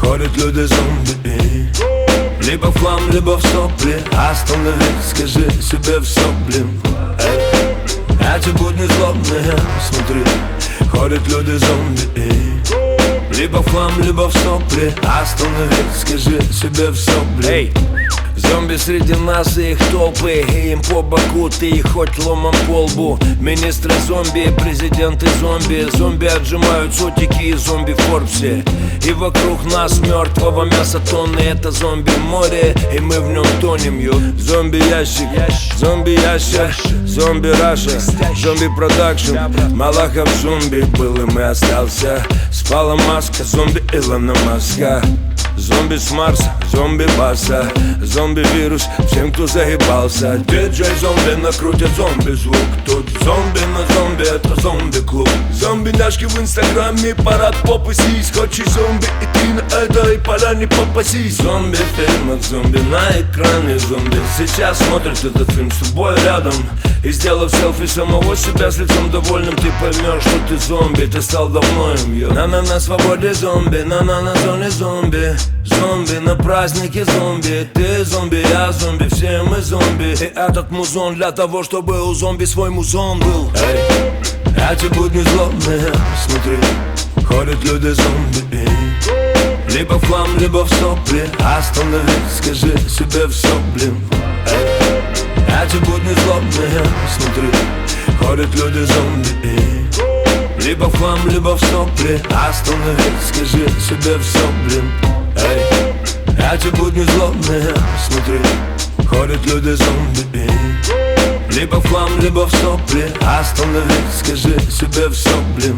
Ходят люди-зомби, либо в хлам, либо в сопли. Остановись, скажи себе все, блин. Эти будни злобные, смотри. Ходят люди-зомби, либо в хлам, либо в сопли. Остановись, скажи себе все, блин. Зомби среди нас и их толпы, и им по боку ты их хоть ломом по лбу. Министры зомби, президенты зомби. Зомби отжимают сотики и зомби в Форбсе. И вокруг нас мертвого мяса тонны. Это зомби-море, и мы в нем тонем, ё. Зомби-ящик, зомби-ящик, зомби-раша, зомби-продакшн. Малахов зомби был им и остался. Спала маска, зомби Илона Маска. Зомби с Марса, зомби баса, зомби-вирус всем, кто загибался. Диджей-зомби накрутят зомби-звук. Тут зомби на зомби, это зомби-клуб. Зомби-няшки в инстаграме, парад попы сись. Хочешь зомби, и ты на этой поляне попасись. Зомби в фильмах, зомби на экране, зомби сейчас смотрит этот фильм с тобой рядом. И сделав селфи самого себя с лицом довольным, ты поймешь, что ты зомби, ты стал давно им, ё. На свободе зомби, на зоне зомби. Зомби на празднике зомби. Ты зомби, я зомби, все мы зомби. И этот музон для того, чтобы у зомби свой музон был. Эти будни злобные, смотри. Ходят люди-зомби, либо в хлам, либо в сопли. Остановись, скажи себе все, блин. Эти будни злобные, смотри. Ходят люди-зомби, либо в хлам, либо в сопли. Остановись, скажи себе все, блин. Эти будни злобные, смотри. Ходят люди-зомби, либо в хлам, либо в сопли. Остановись, скажи себе все, блин.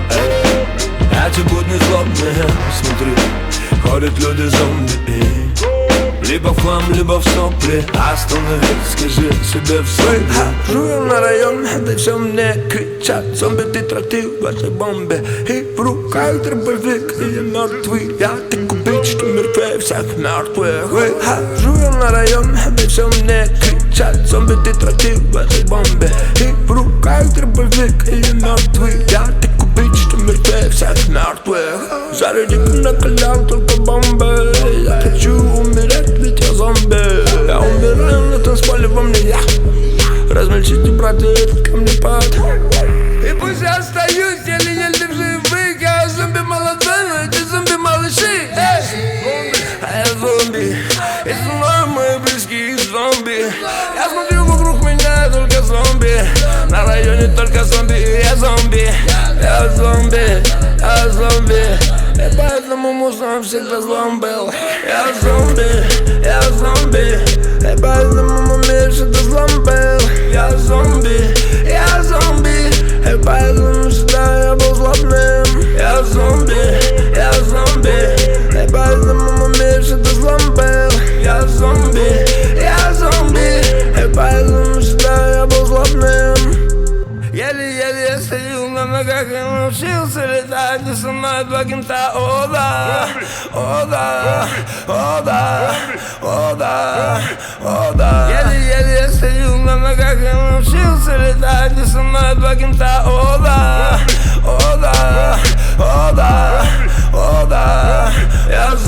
Эти будни злобные, смотри. Ходят люди-зомби, либо в хлам, либо в сопли. Остановись, скажи себе все. Хожу я на район, да все мне кричат: зомби, ты трактил в этой бомбе. И в руках дробовик, и я мертвый. Я так убить, что мертвее всех мертвых. Хожу я на район, да все мне кричат: зомби, ты трактил в этой бомбе. И в руках дробовик, и я мертвый. Я так убить, что мертвее всех мертвых. Заряди накалял только бомбы. Я хочу умереть, ведь я зомби. Я умираю на танцполе, во мне я. Размельчите, браты, этот камнепад. И пусть я остаюсь еле-еле в живых. Я зомби молодой, но эти зомби малыши. А я зомби, и со мной мои близкие зомби. Я смотрю, вокруг меня только зомби. На районе только зомби, и я зомби. Я зомби, я зомби. И поэтому музон всегда злом был. Я зомби, я зомби. И поэтому мой мир всегда злом был. Я зомби, я зомби. И поэтому всегда я был злобным. Я зомби, я зомби. И поэтому мой мир всегда злом был. Я зомби, я зомби. И поэтому всегда я был злобным. Еле-еле я стою на ногах и научился летать. И со мной два кента, о да, о да, о да, о да, о да. Еле-еле я стою на ногах и научился летать. И со мной два кента, о да, о да, о да, о да. Я